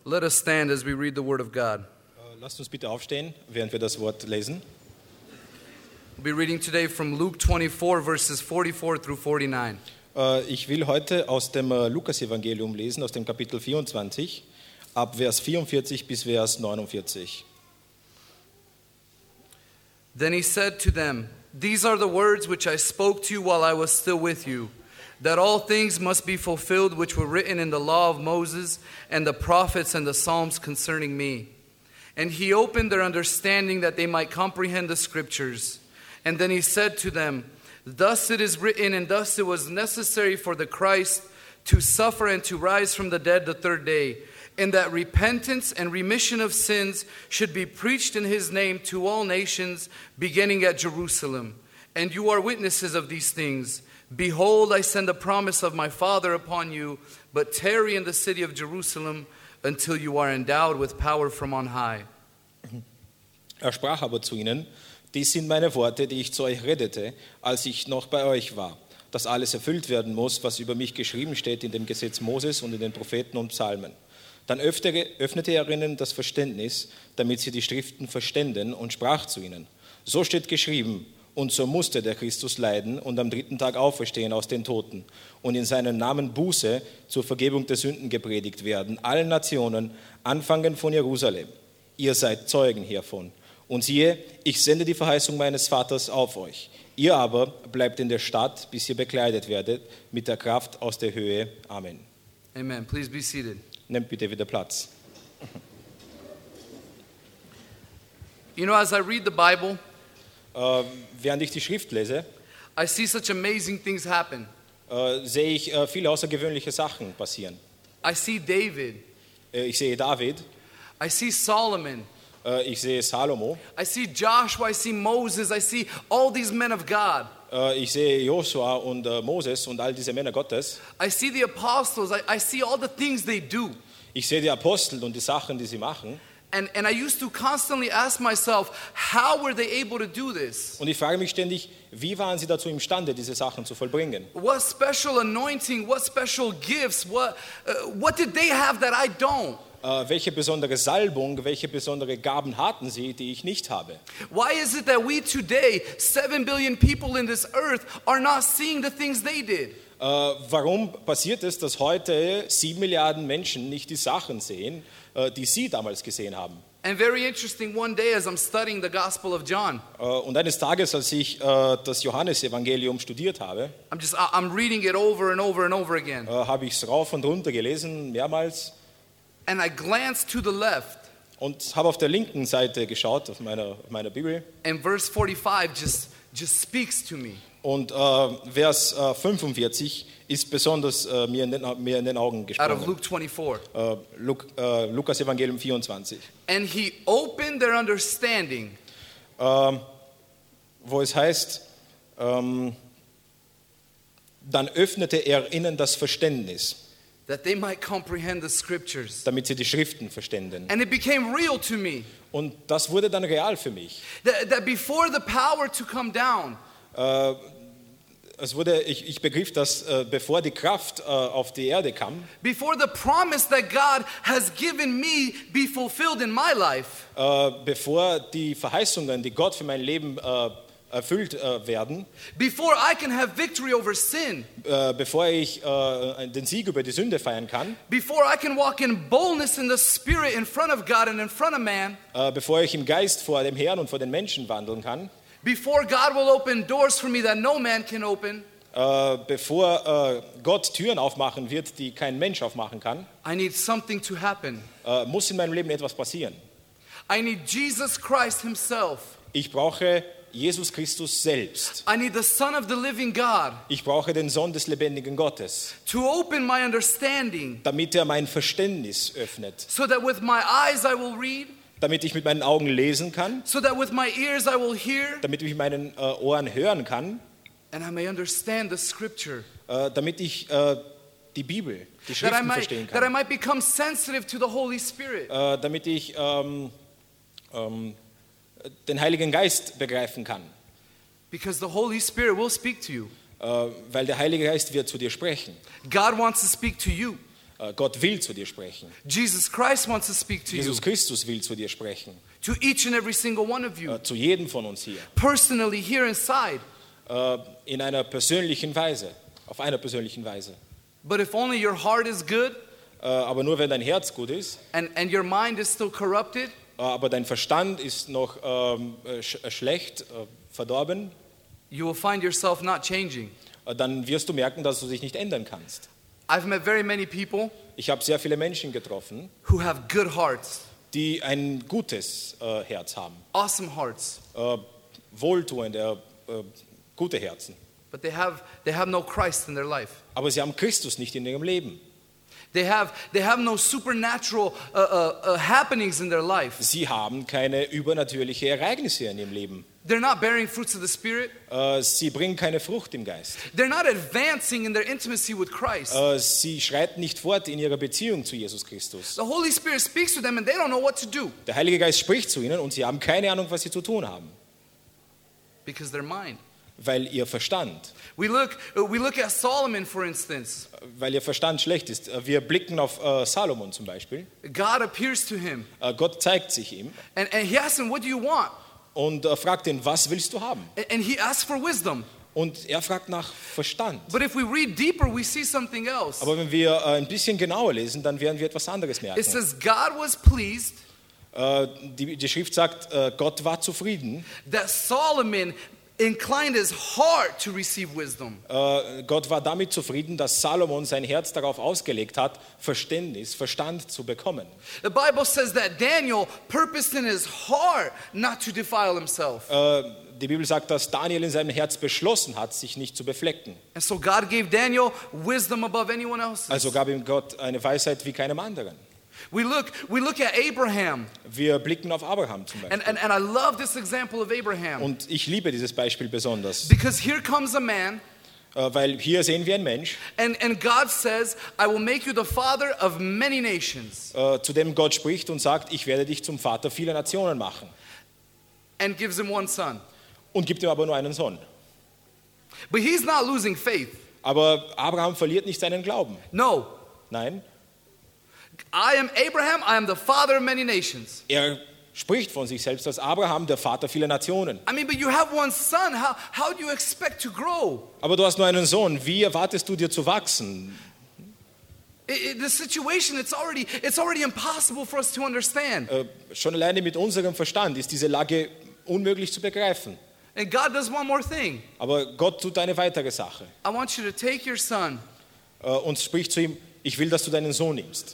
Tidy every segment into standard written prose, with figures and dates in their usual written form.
Let us stand as we read the Word of God. Lasst uns bitte aufstehen, während wir das Wort lesen. We'll be reading today from Luke 24, verses 44 through 49. Ich will heute aus dem Lukas-Evangelium lesen, aus dem Kapitel 24, ab Vers 44 bis Vers 49. Then he said to them, "These are the words which I spoke to you while I was still with you, that all things must be fulfilled which were written in the law of Moses and the prophets and the Psalms concerning me." And he opened their understanding that they might comprehend the scriptures. And then he said to them, "Thus it is written, and thus it was necessary for the Christ to suffer and to rise from the dead the third day, and that repentance and remission of sins should be preached in his name to all nations, beginning at Jerusalem. And you are witnesses of these things. Behold, I send a promise of my Father upon you, but tarry in the city of Jerusalem until you are endowed with power from on high." Sprach aber zu ihnen: Dies sind meine Worte, die ich zu euch redete, als ich noch bei euch war, dass alles erfüllt werden muss, was über mich geschrieben steht in dem Gesetz Moses und in den Propheten und Psalmen. Dann öffnete er ihnen das Verständnis, damit sie die Schriften verständen, und sprach zu ihnen: So steht geschrieben, und so musste der Christus leiden und am dritten Tag auferstehen aus den Toten und in seinem Namen Buße zur Vergebung der Sünden gepredigt werden, allen Nationen, anfangend von Jerusalem. Ihr seid Zeugen hiervon. Und siehe, ich sende die Verheißung meines Vaters auf euch. Ihr aber bleibt in der Stadt, bis ihr bekleidet werdet mit der Kraft aus der Höhe. Amen. Amen. Please be seated. Nehmt bitte wieder Platz. You know, as I read the Bible, Während ich die Schrift lese, I see such amazing things happen. sehe ich viele außergewöhnliche Sachen passieren. I see David. Ich sehe David, I see Solomon. ich sehe Salomo, I see Joshua. I see Moses. I see all these men of God. ich sehe Josua und Moses und all diese Männer Gottes. I see the apostles. I see all the things they do. Ich sehe die Apostel und die Sachen, die sie machen. And I used to constantly ask myself, how were they able to do this? Und ich frage mich ständig, wie waren sie dazu imstande, diese Sachen zu vollbringen? What special anointing, what special gifts, what did they have that I don't? Welche besondere Salbung, welche besondere Gaben hatten sie, die ich nicht habe? Why is it that we today, 7 billion people in this earth, are not seeing the things they did? Warum passiert es, dass heute 7 Milliarden Menschen nicht die Sachen sehen, die sie damals gesehen haben? And very interesting, one day as I'm studying the Gospel of John, Und eines Tages, als ich das Johannesevangelium studiert habe, I'm reading it over and over and over again. habe ich es rauf und runter gelesen, mehrmals, And I glanced to the left, und habe auf der linken Seite geschaut, auf meiner Bibel. and verse 45 just speaks to me. Und Vers 45 ist besonders mir in den Augen Out of gesprungen. Luke 24. Lukas Evangelium 24. And he opened their understanding Wo es heißt, dann öffnete er ihnen das Verständnis, that they might comprehend the scriptures. damit sie die Schriften verständen. And it became real to me Und das wurde dann real für mich. that before the power to come down, Ich begriff, dass bevor die Kraft auf die Erde kam, before the promise that God has given me be fulfilled in my life, bevor die Verheißungen, die Gott für mein Leben erfüllt werden, before I can have victory over sin, bevor ich den Sieg über die Sünde feiern kann, before I can walk in boldness in the Spirit in front of God and in front of man, bevor ich im Geist vor dem Herrn und vor den Menschen wandeln kann, before God will open doors for me that no man can open, bevor Gott Türen aufmachen wird, die kein Mensch aufmachen kann, I need something to happen. muss in meinem Leben etwas passieren. I need Jesus Christ himself. Ich brauche Jesus Christus selbst. I need the Son of the living God Ich brauche den Sohn des lebendigen Gottes, to open my understanding damit er mein Verständnis öffnet, so that with my eyes I will read, damit ich mit meinen Augen lesen kann, so that with my ears I will hear, damit ich mit meinen Ohren hören kann, and I may understand the scripture, damit ich die Bibel, die that I Schriften verstehen might kann, become sensitive to the Holy Spirit, damit ich den Heiligen Geist begreifen kann, because the Holy Spirit will speak to you. weil der Heilige Geist wird zu dir sprechen. God wants to speak to you. Gott will zu dir sprechen. Jesus Christ wants to speak to you, Jesus Christus will zu dir sprechen. to each and every single one of you, Zu jedem von uns hier. personally here inside. In einer persönlichen Weise. Auf einer persönlichen Weise. But if only your heart is good Aber nur wenn dein Herz gut ist, and your mind is still corrupted, aber dein Verstand ist noch schlecht, verdorben, you will find yourself not changing. dann wirst du merken, dass du dich nicht ändern kannst. I've met very many people Ich habe sehr viele Menschen getroffen, who have good hearts, die ein gutes Herz haben. awesome hearts, Wohltuende, gute Herzen. but they have no Christ in their life. Aber sie haben Christus nicht in ihrem Leben. They have no supernatural happenings in their life. Sie haben keine übernatürlichen Ereignisse in ihrem Leben. They're not bearing fruits of the Spirit. Sie bringen keine Frucht im Geist. They're not advancing in their intimacy with Christ. Sie schreiten nicht fort in ihrer Beziehung zu Jesus Christus. The Holy Spirit speaks to them and they don't know what to do Der Heilige Geist spricht zu ihnen und sie haben keine Ahnung, was sie zu tun haben, because their mind. weil ihr Verstand, We look at Solomon, for instance. schlecht ist. Wir blicken auf Salomon zum Beispiel. God appears to him Gott zeigt sich ihm and he asks him, what do you want? und fragt ihn, was willst du haben? And he asks for wisdom. Und er fragt nach Verstand. But if we read deeper, we see something else. Aber wenn wir ein bisschen genauer lesen, dann werden wir etwas anderes merken. It says God was pleased Die Schrift sagt, Gott war zufrieden. that Solomon inclined his heart to receive wisdom. Gott war damit zufrieden, dass Salomon sein Herz darauf ausgelegt hat, Verstand zu bekommen. The Bible says that Daniel purposed in his heart not to defile himself. Die Bibel sagt, dass Daniel in seinem Herz beschlossen hat, sich nicht zu beflecken. And so God gave Daniel wisdom above anyone else. Also gab ihm Gott eine Weisheit wie keinem anderen. We look at Abraham. Wir blicken auf Abraham zum Beispiel. And I love this example of Abraham. Und ich liebe dieses Beispiel besonders, Because here comes a man, weil hier sehen wir einen Mensch, and God says, I will make you the father of many nations, zu dem Gott spricht und sagt, ich werde dich zum Vater vieler Nationen machen. and gives him one son. Und gibt ihm aber nur einen Sohn. But he's not losing faith. Aber Abraham verliert nicht seinen Glauben. No. Nein, I am Abraham, I am the father of many nations. er spricht von sich selbst als Abraham, der Vater vieler Nationen. I mean, but you have one son. How do you expect to grow? Aber du hast nur einen Sohn. Wie erwartest du dir zu wachsen? The situation, it's already impossible for us to understand. Schon alleine mit unserem Verstand ist diese Lage unmöglich zu begreifen. And God does one more thing. Aber Gott tut eine weitere Sache I want you to take your son. und spricht zu ihm, ich will, dass du deinen Sohn nimmst.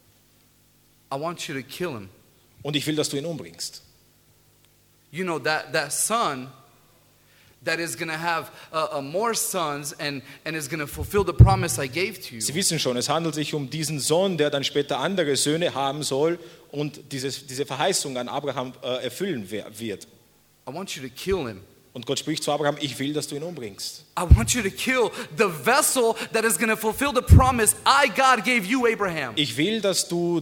I want you to kill him. Und ich will, dass du ihn umbringst. You know, that son that is going to have more sons and is going to fulfill the promise I gave to you. Sie wissen schon, es handelt sich um diesen Sohn, der dann später andere Söhne haben soll und diese Verheißung an Abraham erfüllen wird. I want you to kill him. Und Gott spricht zu Abraham, ich will, dass du ihn umbringst. I want you to kill the vessel that is going to fulfill the promise God gave you, Abraham. Ich will, dass du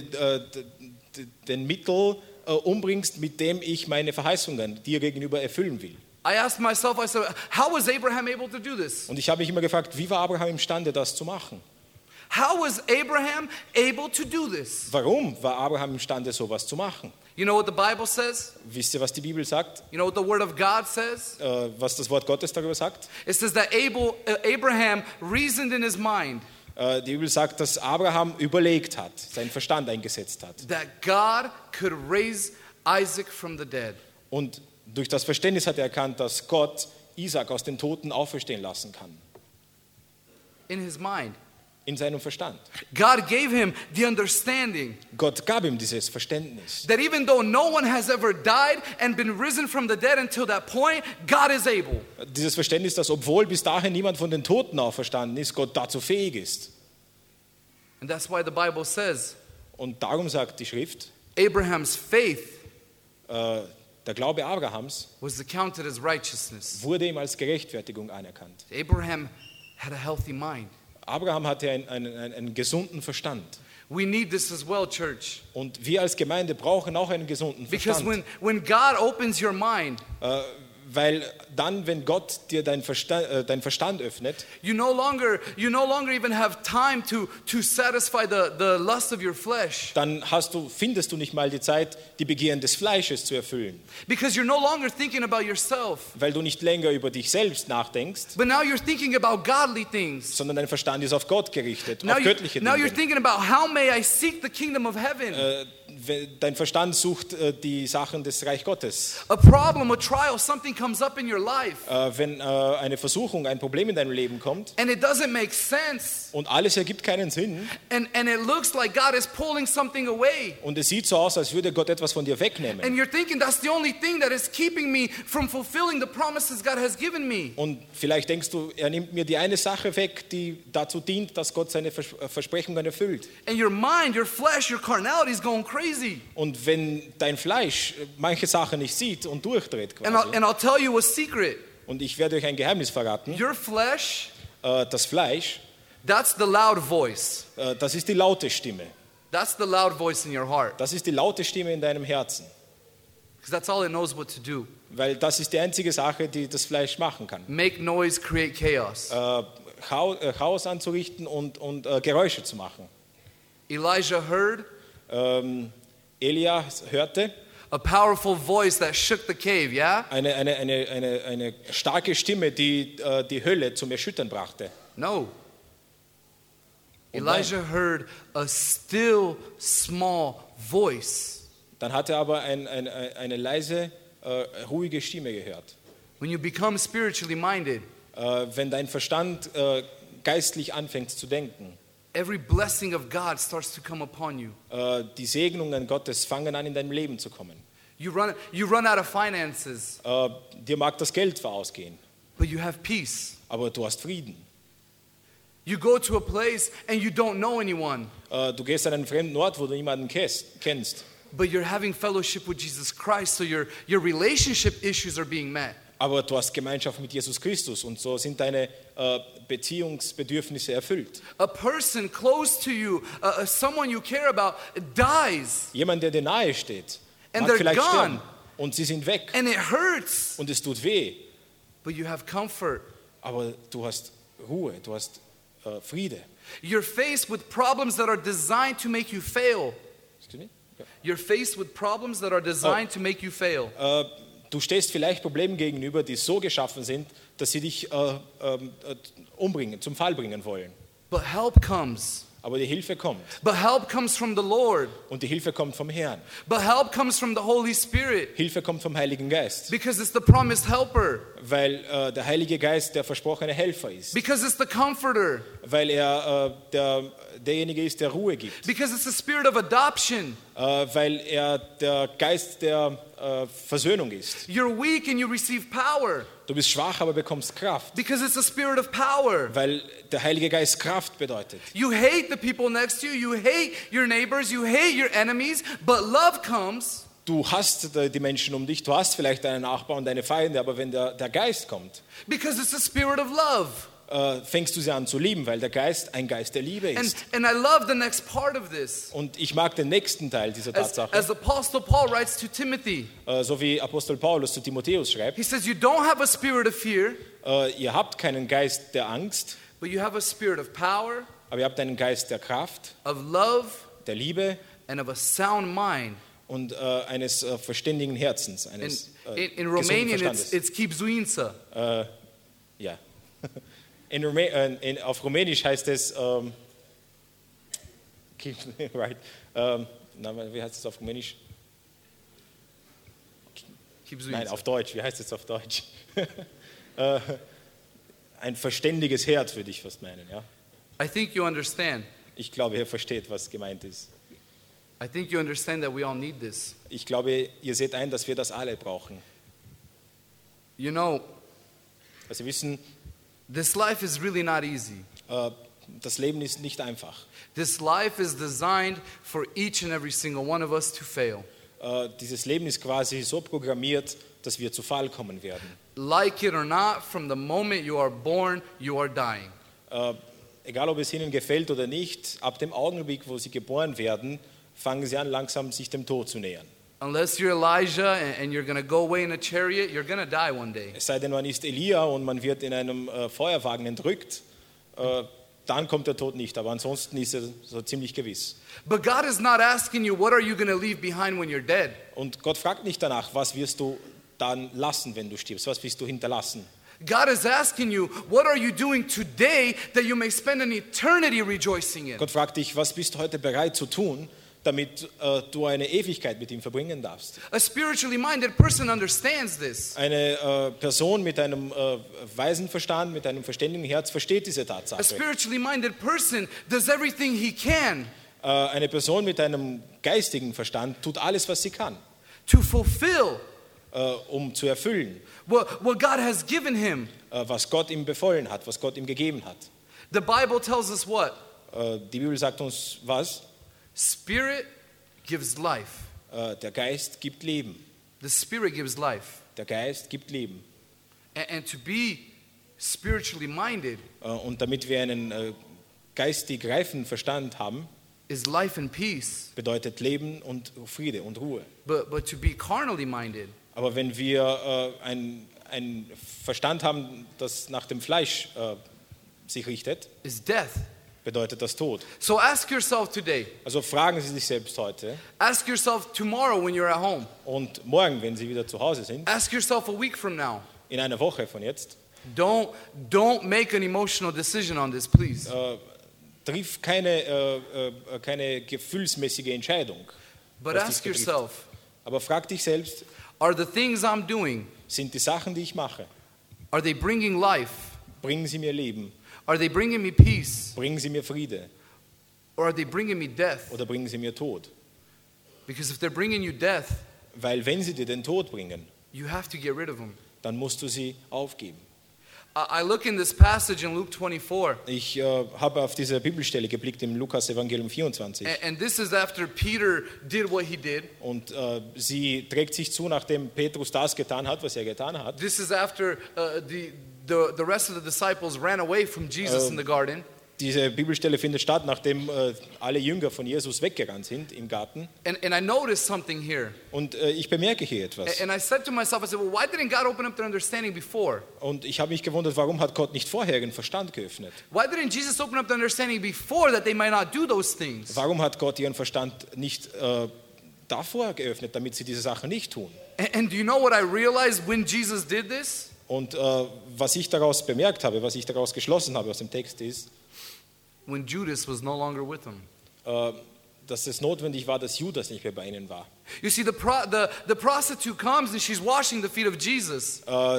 den Mittel umbringst, mit dem ich meine Verheißungen dir gegenüber erfüllen will. I asked myself, I said, how was Abraham able to do this? Und ich habe mich immer gefragt, wie war Abraham imstande, das zu machen? How was Abraham able to do this? Warum war Abraham imstande, sowas zu machen? You know what the Bible says? Wisst ihr, was die Bibel sagt? You know what the Word of God says? Was das Wort Gottes darüber sagt? It says that Abraham reasoned in his mind Die Bibel sagt, dass Abraham überlegt hat, seinen Verstand eingesetzt hat. that God could raise Isaac from the dead. Und durch das Verständnis hat er erkannt, dass Gott Isaac aus den Toten auferstehen lassen kann. In his mind. In seinem Verstand. God gave him the understanding Gott gab ihm dieses Verständnis. that even though no one has ever died and been risen from the dead until that point, God is able. Dieses Verständnis, dass obwohl bis dahin niemand von den Toten auferstanden ist, Gott dazu fähig ist. And that's why the Bible says Und darum sagt die Schrift, Abraham's faith der Glaube Abrahams was accounted as righteousness. wurde ihm als Gerechtfertigung anerkannt. Abraham had a healthy mind. Abraham hatte einen gesunden Verstand. We need this as well, church. Und wir als Gemeinde brauchen auch einen gesunden Because Verstand. when God opens your mind, Weil dann, wenn Gott dir deinen Verstand öffnet, you no longer even have time to satisfy the lust of your flesh. dann findest du nicht mal die Zeit, die Begehren des Fleisches zu erfüllen. Because you're no longer thinking about yourself. Weil du nicht länger über dich selbst nachdenkst, But now you're thinking about godly things. sondern dein Verstand ist auf Gott gerichtet, auf göttliche Now you're Dinge. thinking about how may I seek the kingdom of heaven. Dein Verstand sucht die Sachen des Reich Gottes. A problem, a trial, something comes up in your life. Wenn eine Versuchung, ein Problem in deinem Leben kommt And it doesn't make sense. und alles ergibt keinen Sinn And it looks like God is pulling something away. und es sieht so aus, als würde Gott etwas von dir wegnehmen. And you're thinking that's the only thing that is keeping me from fulfilling the promises God has given me. Und vielleicht denkst du, er nimmt mir die eine Sache weg, die dazu dient, dass Gott seine Versprechungen erfüllt. And your mind, your flesh, your carnality is going crazy. Und wenn dein Fleisch manche Sachen nicht sieht und durchdreht And I'll tell you a secret. und ich werde euch ein Geheimnis verraten, Your flesh, das Fleisch, that's the loud voice. das ist die laute Stimme. That's the loud voice in your heart. Das ist die laute Stimme in deinem Herzen. Because that's all it knows what to do. Weil das ist die einzige Sache, die das Fleisch machen kann. Make noise, create chaos. Chaos anzurichten und Geräusche zu machen. Elijah heard Elia hörte a powerful voice that shook the cave, yeah? eine starke Stimme, die die Hölle zum Erschüttern brachte. No. Und Elijah heard a still small voice. Dann hat er aber eine leise, ruhige Stimme gehört. When you become spiritually minded, Wenn dein Verstand geistlich anfängt zu denken, every blessing of God starts to come upon you. die Segnungen Gottes fangen an, in deinem Leben zu kommen. You run out of finances, Dir mag das Geld ausgehen, but you have peace. aber du hast Frieden. You go to a place and you don't know anyone, Du gehst an einen fremden Ort, wo du niemanden kennst, but you're having fellowship with Jesus Christ, so your relationship issues are being met. aber du hast Gemeinschaft mit Jesus Christus und so sind deine Beziehungsbedürfnisse erfüllt. A person close to you, someone you care about, dies, Jemand, der dir nahe steht, And mag they're vielleicht gone. sterben und sie sind weg and it hurts, und es tut weh, but you have comfort. aber du hast Ruhe, du hast Friede. You're faced with problems that are designed to make you fail. You're faced with problems that are designed to make you fail. Du stehst vielleicht Problemen gegenüber, die so geschaffen sind, dass sie dich umbringen, zum Fall bringen wollen. But help comes. Aber die Hilfe kommt. But help comes from the Lord. Und die Hilfe kommt vom Herrn. But help comes from the Holy Spirit. Hilfe kommt vom Heiligen Geist. Because it's the promised helper. Weil der Heilige Geist der versprochene Helfer ist. Because it's the comforter. Weil er derjenige ist, der Ruhe gibt. Because it's the spirit of adoption. Weil er der Geist der Versöhnung ist. You're weak and you receive power. Du bist schwach, aber bekommst Kraft. Because it's the spirit of power. Weil der Heilige Geist Kraft bedeutet. You hate the people next to you. You hate your neighbors. You hate your enemies. But love comes. Du hast die Menschen um dich, du hast vielleicht deine Nachbarn und deine Feinde, aber wenn der Geist kommt, Because it's the spirit of love. fängst du sie an zu lieben, weil der Geist ein Geist der Liebe ist. And I love the next part of this. Und ich mag den nächsten Teil dieser As Tatsache, Apostle Paul writes to Timothy, so wie Apostel Paulus zu Timotheus schreibt, he says, you don't have a spirit of fear, ihr habt keinen Geist der Angst, but you have a spirit of power, aber ihr habt einen Geist der Kraft, of love, der Liebe and of a sound mind. und eines verständigen Herzens, eines In gesunden Romanian, Verstandes. it's kipzuință. Ja. Auf Rumänisch heißt es, right, wie heißt es auf Rumänisch? Nein, auf Deutsch. Wie heißt es auf Deutsch? Ein verständiges Herz würde ich fast meinen. Ja? I think you understand. Ich glaube, ihr versteht, was gemeint ist. I think you understand that we all need this. Ich glaube, ihr seht ein, dass wir das alle brauchen. You know, Also wir wissen, this life is really not easy. das Leben ist nicht einfach. This life is designed for each and every single one of us to fail. Dieses Leben ist quasi so programmiert, dass wir zu Fall kommen werden. Like it or not, from the moment you are born, you are dying. Egal, ob es ihnen gefällt oder nicht, ab dem Augenblick, wo sie geboren werden, fangen sie an, langsam sich dem Tod zu nähern. Unless you're Elijah and you're going to go away in a chariot, you're going to die one day. Es sei denn, man ist Elia und man wird in einem Feuerwagen entrückt, dann kommt der Tod nicht. Aber ansonsten ist er so ziemlich gewiss. But God is not asking you, what are you going to leave behind when you're dead? Und Gott fragt nicht danach, was wirst du dann lassen, wenn du stirbst? Was wirst du hinterlassen? God is asking you, what are you doing today that you may spend an eternity rejoicing in? Gott fragt dich, was bist du heute bereit zu tun, damit du eine Ewigkeit mit ihm verbringen darfst? A spiritually minded person understands this. Eine Person mit einem weisen Verstand, mit einem verständigen Herz versteht diese A Tatsache. spiritually minded person does everything he can Eine Person mit einem geistigen Verstand tut alles, was sie kann, to fulfill um zu erfüllen, what God has given him. was Gott ihm befohlen hat, was Gott ihm gegeben hat. The Bible tells us what? Die Bibel sagt uns was? Spirit gives life. Der Geist gibt Leben. The Spirit gives life. Der Geist gibt Leben. And to be spiritually minded Und damit wir einen geistig reifen Verstand haben, is life and peace. bedeutet Leben und Friede und Ruhe. But to be carnally minded Aber wenn wir einen Verstand haben, das nach dem Fleisch sich richtet, is death. bedeutet das Tod. So ask yourself today. Also fragen Sie sich selbst heute Ask yourself tomorrow when you're at home. und morgen, wenn Sie wieder zu Hause sind, Ask yourself a week from now. in einer Woche von jetzt, Don't make an emotional decision on this, please. triff keine gefühlsmäßige Entscheidung. But was ask dies betrifft. yourself, Aber frag dich selbst, are the things I'm doing, sind die Sachen, die ich mache, are they bringing life? bringen sie mir Leben, Are they bringing me peace? bringen sie mir Friede Or are they bringing me death? oder bringen sie mir Tod? Because if they're bringing you death, Weil wenn sie dir den Tod bringen, you have to get rid of them. dann musst du sie aufgeben. I look in this passage in Luke 24, Ich habe auf diese Bibelstelle geblickt im Lukas Evangelium 24 and this is after Peter did what he did. und sie trägt sich zu, nachdem Petrus das getan hat, was er getan hat. This is after the rest of the disciples ran away from Jesus in the garden. Diese Bibelstelle findet statt, nachdem alle Jünger von Jesus weggerannt sind im Garten. And I noticed something here. Und ich bemerke hier etwas. And I said to myself, I said, well, why didn't God open up their understanding before? Und ich habe mich gewundert, warum hat Gott nicht vorher ihren Verstand geöffnet? Why didn't Jesus open up their understanding before that they might not do those things? Warum hat Gott ihren Verstand nicht davor geöffnet, damit sie diese Sachen nicht tun? And do you know what I realized when Jesus did this? Und was ich daraus bemerkt habe, was ich daraus geschlossen habe aus dem Text ist, When Judas was no longer with them. dass es notwendig war, dass Judas nicht mehr bei ihnen war. You see, the prostitute comes and she's washing the feet of Jesus.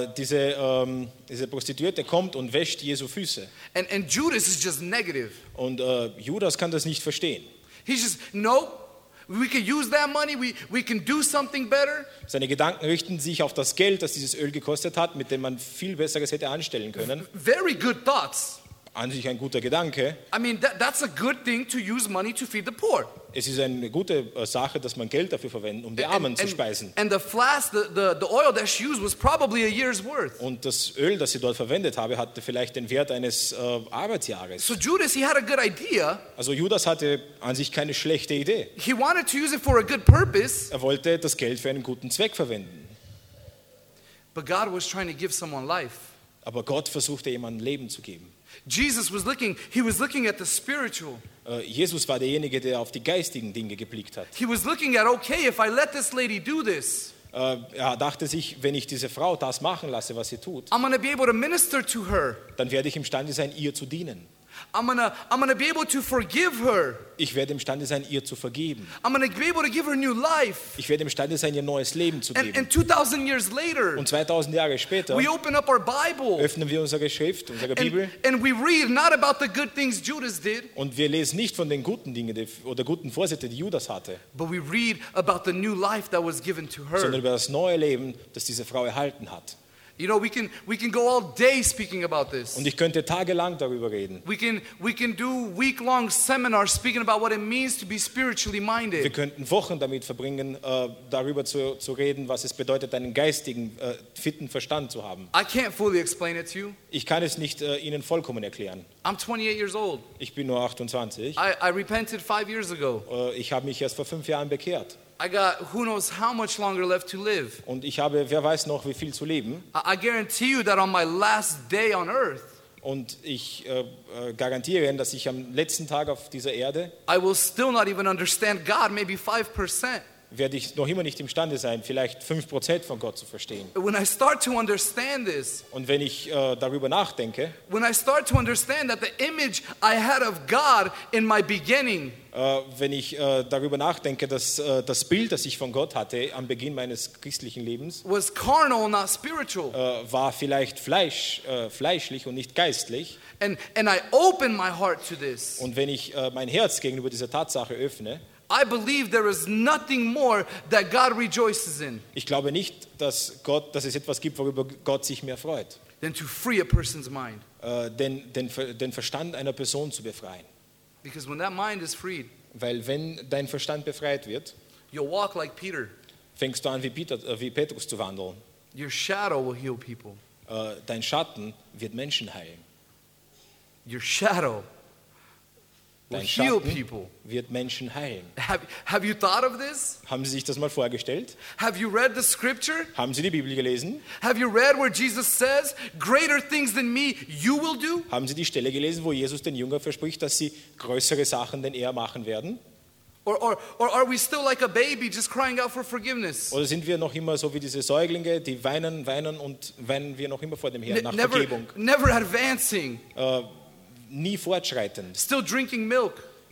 Diese Prostituierte kommt und wäscht Jesu Füße. And Judas is just negative. Und Judas kann das nicht verstehen. He's just, no, we can use that money, we can do something better. Seine Gedanken richten sich auf das Geld, das dieses Öl gekostet hat, mit dem man viel Besseres hätte anstellen können. Very good thoughts. An sich ein guter Gedanke. I mean, that's a good thing to use money to feed the poor. Es ist eine gute Sache, dass man Geld dafür verwendet, um die Armen zu speisen. And the flask, the oil that she used was probably a year's worth. Und das Öl, das sie dort verwendet habe, hatte vielleicht den Wert eines Arbeitsjahres. So Judas, he had a good idea. Also Judas hatte an sich keine schlechte Idee. He wanted to use it for a good purpose. Er wollte das Geld für einen guten Zweck verwenden. But God was trying to give someone life. Aber Gott versuchte jemandem Leben zu geben. Jesus was looking at the spiritual. Jesus war derjenige, der auf die geistigen Dinge geblickt hat. He was looking at, okay, if I let this lady do this, Er dachte sich, wenn ich diese Frau das machen lasse, was sie tut, I'm going to be able to minister to her. dann werde ich imstande sein, ihr zu dienen. I'm gonna be able to forgive her. Ich werde imstande sein, ihr zu vergeben. I'm gonna be able to give her new life. Ich werde imstande sein, ihr neues Leben zu And geben. 2000 years later, Und 2000 Jahre später we open up our Bible öffnen wir unsere Schrift, unsere Bibel, and we read not about the good things Judas did, und wir lesen nicht von den guten Dingen oder guten Vorsätzen, die Judas hatte, but we read about the new life that was given to sondern her. über das neue Leben, das diese Frau erhalten hat. You know, we can go all day speaking about this. Und ich könnte tagelang darüber reden. We can do week-long seminars speaking about what it means to be spiritually Wir minded. könnten Wochen damit verbringen, darüber zu reden, was es bedeutet, einen geistigen, fitten Verstand zu haben. I can't fully explain it to you. Ich kann es nicht Ihnen vollkommen erklären. I'm 28 years old. Ich bin nur 28. I repented 5 years ago. Ich habe mich erst vor 5 Jahren bekehrt. I got who knows how much longer left to live. Und ich habe, wer weiß noch, wie viel zu leben. I guarantee you that on my last day on earth, Und ich garantiere Ihnen, dass ich am letzten Tag auf dieser Erde, I will still not even understand God, maybe 5%. werde ich noch immer nicht imstande sein, vielleicht 5% von Gott zu verstehen. When I start to understand this, Und wenn ich darüber nachdenke, when I start to understand that the image I had of God in my beginning wenn ich darüber nachdenke, dass das Bild, das ich von Gott hatte am Beginn meines christlichen Lebens, was carnal, not spiritual. war vielleicht fleischlich und nicht geistlich. And I open my heart to this. Und wenn ich mein Herz gegenüber dieser Tatsache öffne, I believe there is nothing more that God rejoices in ich glaube nicht, dass es etwas gibt, worüber Gott sich mehr freut, than to free a person's mind. den Verstand einer Person zu befreien. Because when that mind is freed, Weil wenn dein Verstand befreit wird, you'll walk like Peter. fängst du an, wie Petrus zu wandeln. Your shadow will heal people. Dein Schatten wird Menschen heilen. Your shadow will Dein heal Schatten people. wird Menschen heilen. Have you thought of this? Haben Sie sich das mal vorgestellt? Have you read the scripture? Haben Sie die Bibel gelesen? Have you read where Jesus says, greater things than me you will do? Haben Sie die Stelle gelesen, wo Jesus den Jüngern verspricht, dass sie größere Sachen denn er machen werden? Or are we still like a baby just crying out for forgiveness? Oder sind wir noch immer so wie diese Säuglinge, die weinen und weinen wir noch immer vor dem Herrn nach Never, Vergebung? never advancing, Nie fortschreitend. still drinking milk.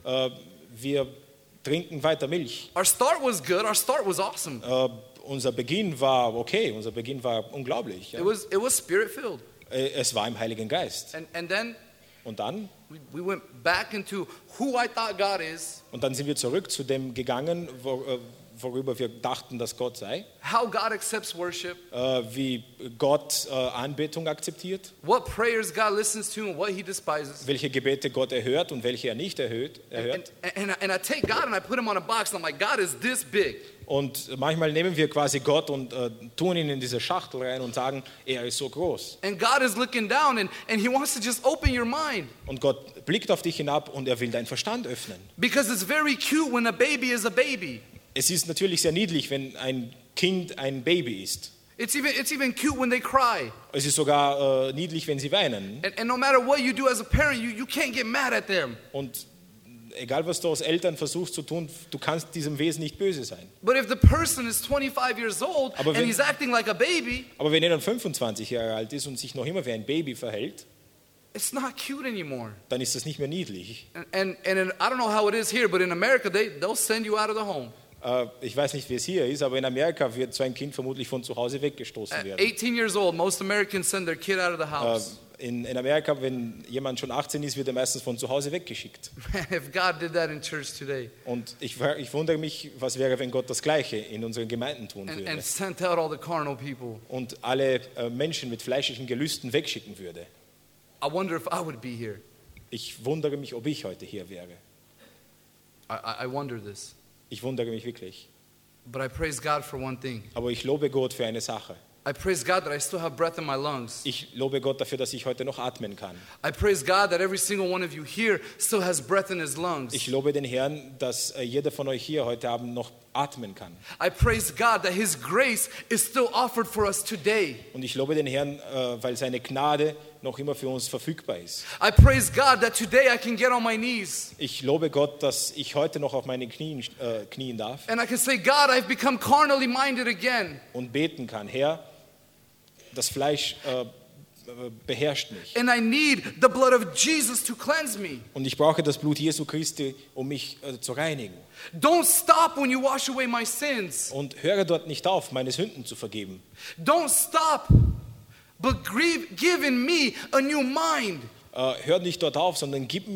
Wir trinken weiter Milch. Our start was good. Our start was awesome. Unser Beginn war okay, unser Beginn war unglaublich. Ja. It was spirit filled. Es war im Heiligen Geist. And then Und dann we went back into who I thought God is, sind wir zurück zu dem gegangen, worüber wir dachten, dass Gott sei, how God accepts worship, wie Gott Anbetung akzeptiert, what prayers God listens to and what he despises. welche Gebete Gott erhört und welche er nicht erhört. And I take God and I put him on a box and I'm like, God is this big. Und manchmal nehmen wir quasi Gott und tun ihn in diese Schachtel rein und sagen, er ist so groß. And God is looking down and he wants to just open your mind. Und Gott blickt auf dich hinab und er will deinen Verstand öffnen. Because it's very cute when a baby is a baby. Es ist natürlich sehr niedlich, wenn ein Kind ein Baby ist. It's even cute when they cry. Es ist sogar niedlich, wenn sie weinen. And no matter what you do as a parent, you can't get mad at them. Und egal, was du als Eltern versuchst zu tun, du kannst diesem Wesen nicht böse sein. But if the person is 25 years old Aber and wenn- he's acting like a baby, Aber wenn er dann 25 Jahre alt ist und sich noch immer wie ein Baby verhält, it's not cute anymore. dann ist das nicht mehr niedlich. And I don't know how it is here, but in America, they'll send you out of the home. Ich weiß nicht, wie es hier ist, aber in Amerika wird so ein Kind vermutlich von zu Hause weggestoßen At werden. 18 years old, most Americans send their kid out of the house. In Amerika, wenn jemand schon 18 ist, wird er meistens von zu Hause weggeschickt. Man, if God did that in church today Und ich wundere mich, was wäre, wenn Gott das Gleiche in unseren Gemeinden tun würde and sent out all the carnal people, und alle Menschen mit fleischlichen Gelüsten wegschicken würde. I wonder if I would be here. Ich wundere mich, ob ich heute hier wäre. I wonder this. Ich wundere mich wirklich. But I praise God for one thing. Aber ich lobe Gott für eine Sache. I praise God that I still have breath in my lungs. Ich lobe Gott dafür, dass ich heute noch atmen kann. I praise God that every single one of you here still has breath in his lungs. Ich lobe den Herrn, dass jeder von euch hier heute Abend noch atmen kann. I praise God that his grace is still offered for us today. Und ich lobe den Herrn, weil seine Gnade noch immer für uns verfügbar ist. I praise God that today I can get on my knees Ich lobe Gott, dass ich heute noch auf meinen knien darf and I can say, God, I've become carnally minded again. und beten kann. Herr, das Fleisch beherrscht mich. And I need the blood of Jesus to cleanse me. Und ich brauche das Blut Jesu Christi, um mich zu reinigen. Don't stop when you wash away my sins. Und höre dort nicht auf, meine Sünden zu vergeben. Don't stop, but give in me a new mind. Hör nicht dort auf, sondern gib mir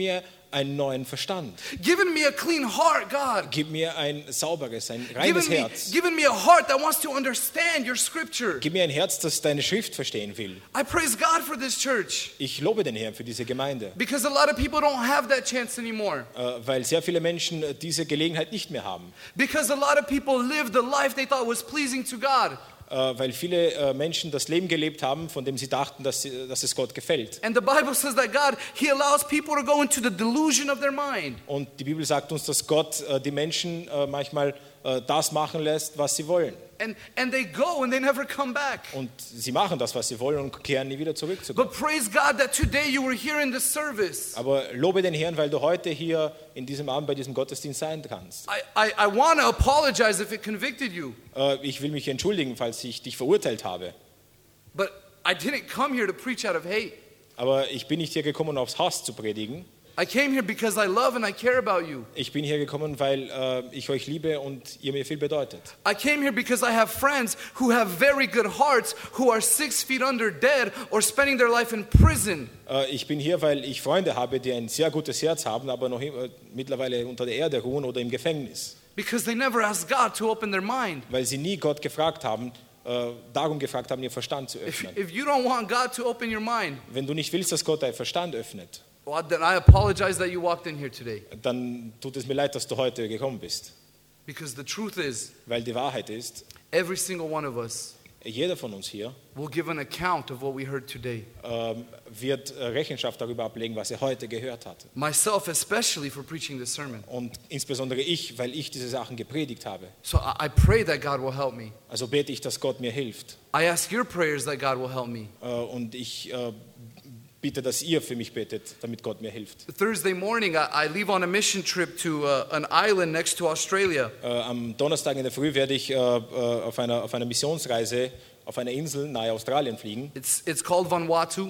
einen neuen Verstand. Giving me a clean heart, God. Gib mir ein sauberes, ein reines Herz. Giving me a heart that wants to understand your scripture. Gib mir ein Herz, das deine Schrift verstehen will. I praise God for this church. Ich lobe den Herrn für diese Gemeinde, Because a lot of people don't have that chance anymore. weil sehr viele Menschen diese Gelegenheit nicht mehr haben. Because a lot of people lived the life they thought was pleasing to God. Weil viele Menschen das Leben gelebt haben, von dem sie dachten, dass es Gott gefällt. And the Bible says that God, He allows people to go into the delusion of their mind. Und die Bibel sagt uns, dass Gott die Menschen manchmal das machen lässt, was sie wollen. And they go and they never come back. Und sie machen das, was sie wollen und kehren nie wieder zurück zu Gott. But praise God that today you were here in the service. Aber lobe den Herrn, weil du heute hier in diesem Abend bei diesem Gottesdienst sein kannst. I want to apologize if it convicted you. Ich will mich entschuldigen, falls ich dich verurteilt habe. But I didn't come here to preach out of hate. Aber ich bin nicht hier gekommen, um aufs Hass zu predigen. I came here because I love and I care about you. Ich bin hier gekommen, weil ich euch liebe und ihr mir viel bedeutet. I came here because I have friends who have very good hearts who are 6 feet under dead or spending their life in prison. Ich bin hier, weil ich Freunde habe, die ein sehr gutes Herz haben, aber noch mittlerweile unter der Erde ruhen oder im Gefängnis. Because they never asked God to open their mind. Weil sie nie Gott gefragt haben, darum gefragt haben, ihr Verstand zu öffnen. If you don't want God to open your mind, Wenn du nicht willst, dass Gott deinen Verstand öffnet, well, then I apologize that you walked in here today. dann tut es mir leid, dass du heute gekommen bist. Because the truth is, Weil die Wahrheit ist, every single one of us jeder von uns hier will give an account of what we heard today. wird Rechenschaft darüber ablegen, was er heute gehört hat. Myself especially for preaching this sermon. Und insbesondere ich, weil ich diese Sachen gepredigt habe. So I pray that God will help me. Also bete ich, dass Gott mir hilft. I ask your prayers that God will help me. Und ich bitte, dass ihr für mich betet, damit Gott mir hilft. Thursday morning, I leave on a mission trip to an island next to Australia. Am Donnerstag in der Früh werde ich auf einer Missionsreise auf einer Insel nahe Australien fliegen. It's called Vanuatu.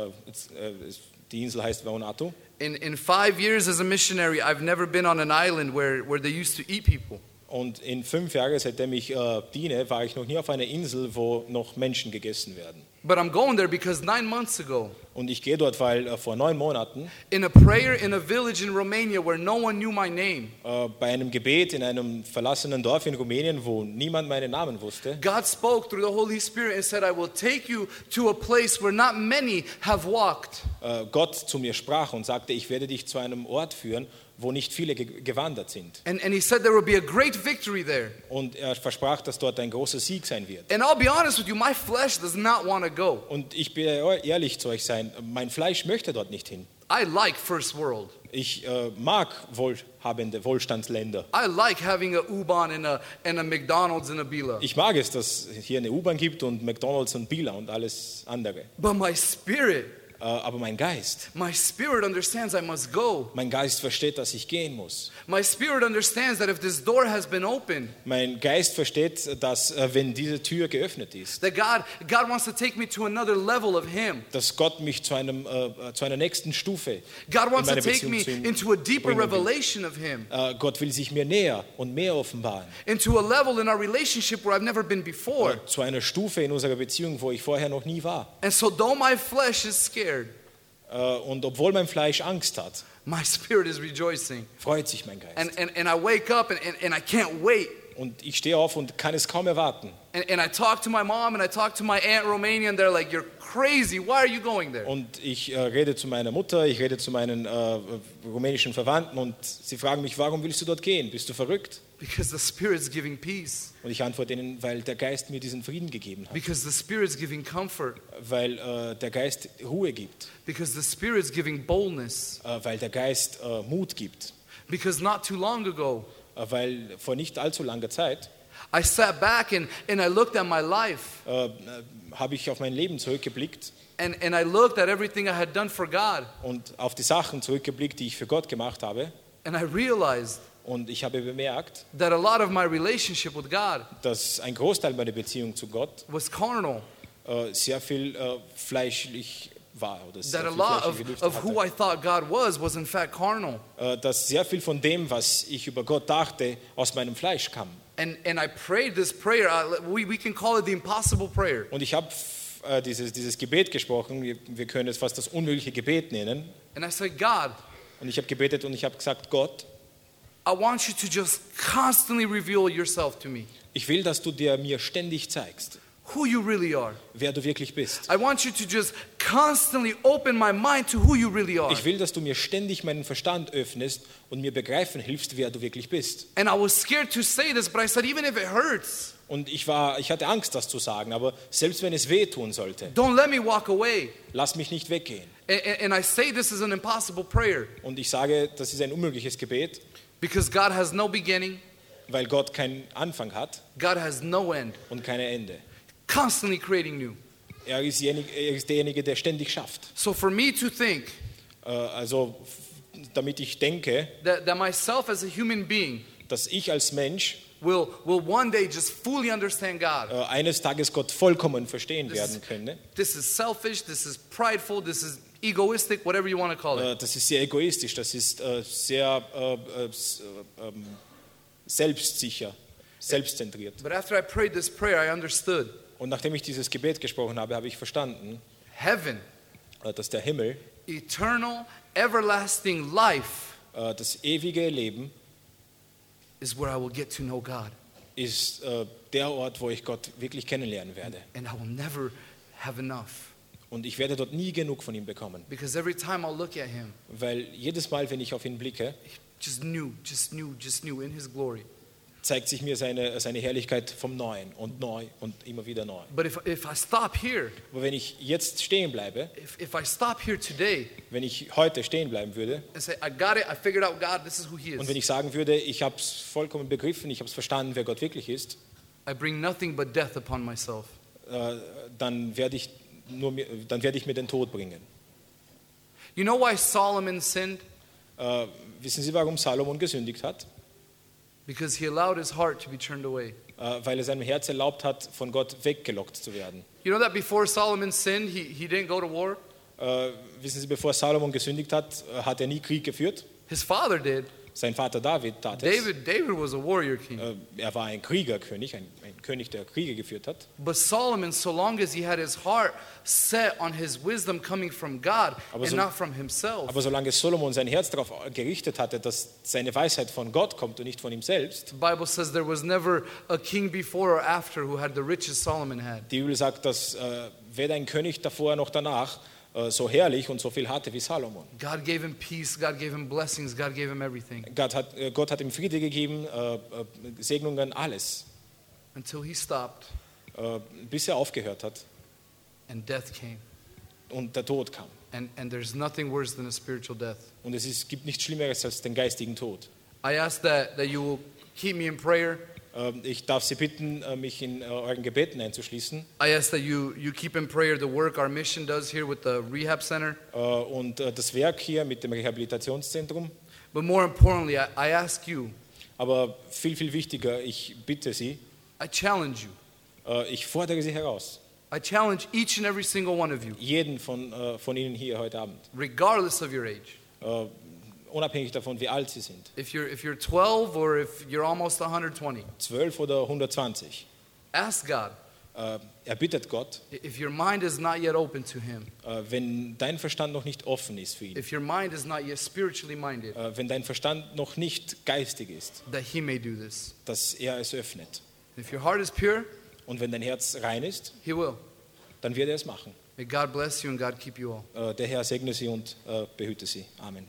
Die Insel heißt Vanuatu. In 5 years as a missionary, I've never been on an island where they used to eat people. Und in 5 Jahren, seitdem ich diene, war ich noch nie auf einer Insel, wo noch Menschen gegessen werden. But I'm going there because 9 months ago, Und ich gehe dort, weil vor 9 Monaten in a prayer in a village in Romania where no one knew my name, bei einem Gebet in einem verlassenen Dorf in Rumänien, wo niemand meinen Namen wusste, God spoke through the Holy Spirit and said, I will take you to a place where not many have walked. Gott zu mir sprach und sagte, ich werde dich zu einem Ort führen, wo nicht viele gewandert sind. And he said there will be a great victory there. Und er versprach, dass dort ein großer Sieg sein wird. And I'll be honest with you, my flesh does not want to go. Und ich bin ehrlich zu euch sein, mein Fleisch möchte dort nicht hin. I like first world. Ich mag wohlhabende Wohlstandsländer. I like having a U-Bahn and a McDonald's and a Bila. Ich mag es, dass es hier eine U-Bahn gibt und McDonald's und Billa und alles andere. But my spirit Aber mein Geist understands I must go. Mein Geist versteht, dass ich gehen muss. My spirit understands that if this door has been opened, Mein Geist versteht, dass wenn diese Tür geöffnet ist, that God wants to take me to another level of Him. dass Gott mich zu einer nächsten Stufe God wants to in meine take Beziehung me zu ihm into a deeper bringen will. revelation of Him, Gott will sich mir näher und mehr offenbaren. into a level in our relationship where I've never been before. Zu einer Stufe in unserer Beziehung, wo ich vorher noch nie war. And so though my flesh is scared, Und obwohl mein Fleisch Angst hat, my spirit is rejoicing. freut sich mein Geist. And I wake up and I can't wait. Und ich stehe auf und kann es kaum erwarten. And I talk to my mom and I talk to my aunt in Romania and they're like, you're crazy, why are you going there? Und ich rede zu meiner Mutter, ich rede zu meinen rumänischen Verwandten und sie fragen mich, warum willst du dort gehen? Bist du verrückt? Because the Spirit's giving peace. Und ich antworte ihnen, weil der Geist mir diesen Frieden gegeben hat. Because the Spirit's giving comfort. Weil der Geist Ruhe gibt. Because the Spirit's giving boldness. Weil der Geist Mut gibt. Because not too long ago, weil vor nicht allzu langer Zeit I sat back and I looked at my life. Habe ich auf mein Leben zurückgeblickt. And I looked at everything I had done for God. Und auf die Sachen zurückgeblickt, die ich für Gott gemacht habe. And I realized Und ich habe bemerkt, that a lot of my relationship with God dass ein Großteil meiner Beziehung zu Gott was carnal. Sehr viel fleischlich war. Oder sehr That a viel lot fleischliche Gelüste of who I thought God was in fact carnal. Dass sehr viel von dem, was ich über Gott dachte, aus meinem Fleisch kam. And I prayed this prayer. We can call it the impossible prayer. Und ich habe dieses Gebet gesprochen. Wir können es fast das unmögliche Gebet nennen. And I said, God, Und ich habe gebetet und ich habe gesagt, Gott, I want you to just constantly reveal yourself to me, ich will, dass du dir mir ständig zeigst, who you really are. wer du wirklich bist. I want you to just constantly open my mind to who you really are. Ich will, dass du mir ständig meinen Verstand öffnest und mir begreifen hilfst, wer du wirklich bist. And I was scared to say this, but I said, even if it hurts, Und ich hatte Angst, das zu sagen, aber selbst wenn es wehtun sollte, don't let me walk away. lass mich nicht weggehen. And I say this is an impossible prayer Und ich sage, das ist ein unmögliches Gebet, because God has no beginning, weil Gott keinen Anfang hat God has no end, und kein Ende. constantly creating new. Er ist derjenige, der ständig schafft. So for me to think Damit ich denke, that myself as a human being dass ich als Mensch will one day just fully understand God. eines Tages Gott vollkommen verstehen werden könne. This is selfish, this is prideful, this is egoistic, whatever you want to call it. Das ist sehr egoistisch, das ist sehr selbstsicher, selbstzentriert. But after I prayed this prayer, I understood Und nachdem ich dieses Gebet gesprochen habe, habe ich verstanden, heaven, dass der Himmel, eternal, everlasting life das ewige Leben, is where I will get to know God. ist der Ort, wo ich Gott wirklich kennenlernen werde. And I will never have enough. Und ich werde dort nie genug von ihm bekommen. Because every time I'll look at him, Weil jedes Mal, wenn ich auf ihn blicke, just new in his glory. zeigt sich mir seine Herrlichkeit vom Neuen und neu und immer wieder neu. But if I stop here, Aber wenn ich jetzt stehen bleibe, if I stop here today wenn ich heute stehen bleiben würde and say, I got it, I figured out God, this is who he und is, wenn ich sagen würde, ich habe es vollkommen begriffen, ich habe es verstanden, wer Gott wirklich ist, I bring nothing but death upon myself. dann werde ich mir den Tod bringen. You know why Solomon sinned? Wissen Sie, warum Salomon gesündigt hat? Because he allowed his heart to be turned away. Weil er seinem Herz erlaubt hat, von Gott weggelockt zu werden. You know that before Solomon sinned, he didn't go to war? Wissen Sie, bevor Salomon gesündigt hat, hat er nie Krieg geführt. His father did. Sein Vater David tat es. David was a warrior king. Er war ein Kriegerkönig, ein König, der Kriege geführt hat. But Solomon, so long as he had his heart set on his wisdom coming from God and not from himself, Aber solange Solomon sein Herz darauf gerichtet hatte, dass seine Weisheit von Gott kommt und nicht von ihm selbst, the Bible says there was never a king before or after who had the riches Solomon had. die Bibel sagt, dass weder ein König davor noch danach so herrlich und so viel hatte wie Salomon. God gave him peace, God gave him blessings, God gave him everything. Gott hat ihm Friede gegeben, Segnungen, alles, Until he stopped bis er aufgehört hat and death came. und der Tod kam. And there's nothing worse than a spiritual death. Und gibt nichts Schlimmeres als den geistigen Tod. I ask that you will keep me in prayer. Ich darf Sie bitten, mich in euren Gebeten einzuschließen. I ask that you keep in prayer the work our mission does here with the rehab center. Und das Werk hier mit dem Rehabilitationszentrum. But more importantly, I ask you, Aber viel, viel wichtiger, ich bitte Sie, I challenge you. ich fordere Sie heraus, I challenge each and every single one of you, jeden von Ihnen hier heute Abend, regardless of your age. unabhängig davon, wie alt Sie sind, If you're 12 or if you're almost 120, 12 oder 120, ask God. erbittet Gott, If your mind is not yet open to him, wenn dein Verstand noch nicht offen ist für ihn, if your mind is not yet spiritually minded, wenn dein Verstand noch nicht geistig ist, that he may do this. dass er es öffnet. If your heart is pure, Und wenn dein Herz rein ist, he will. dann wird er es machen. May God bless you and God keep you all. Der Herr segne Sie und behüte Sie. Amen.